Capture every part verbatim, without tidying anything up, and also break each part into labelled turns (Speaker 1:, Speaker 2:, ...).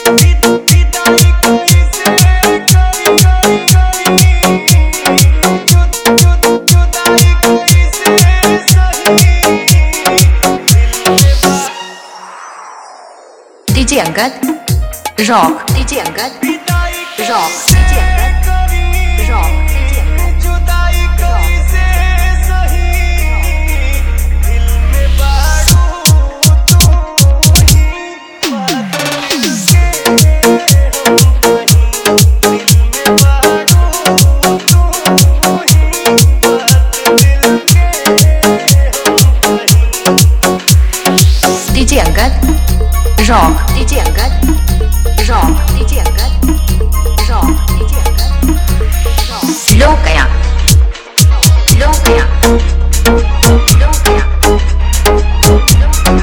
Speaker 1: DJ Angad rock, DJ Angad rock, DJ Angad rock, DJ Angad
Speaker 2: जुदाई कैसे सही दिल में बारू तू ही बात दिल के हम कहीं दिल में बारू तू ही बात दिल के हम कहीं
Speaker 1: DJ Angad rock, DJ Angad rock, DJ Angad rock, DJ Angad rock. लो गया, लो गया, लो गया, लो गया।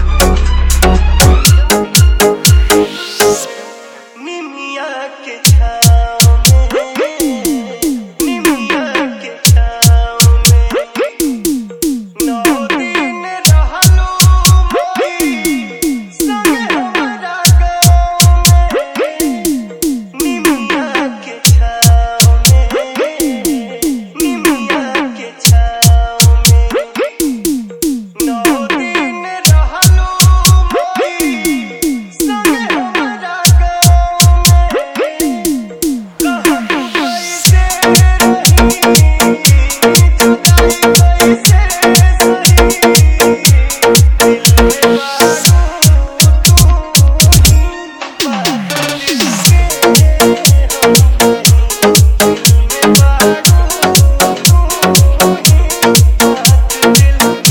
Speaker 2: निमिया के छाँव में निमिया के छाँव में नौ दिन रहलू मोही संगे हमरा गाँव में निमिया के छाँव में निमिया के छाँव में नौ दिन रहलू मोही संगे हमरा गाँव में कहाँ कैसे रही जुदाई कैसे सही दिल में बारू तू ही बात दिल के हम कहीं दिल में बारू तू ही बात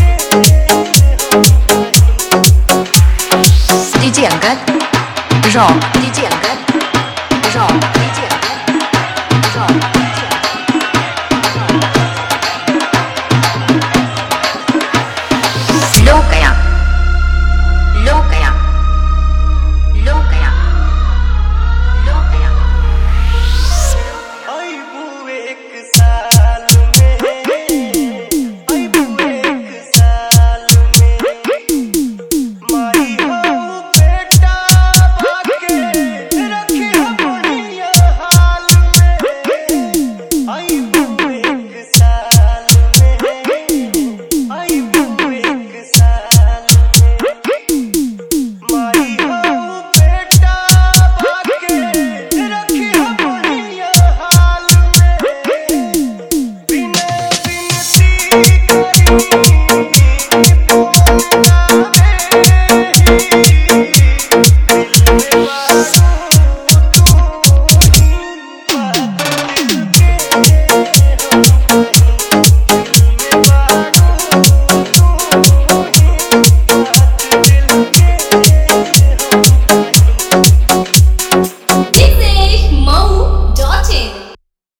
Speaker 2: दिल के हम कहीं
Speaker 1: DJ Angad rock, DJ Angad rock, DJ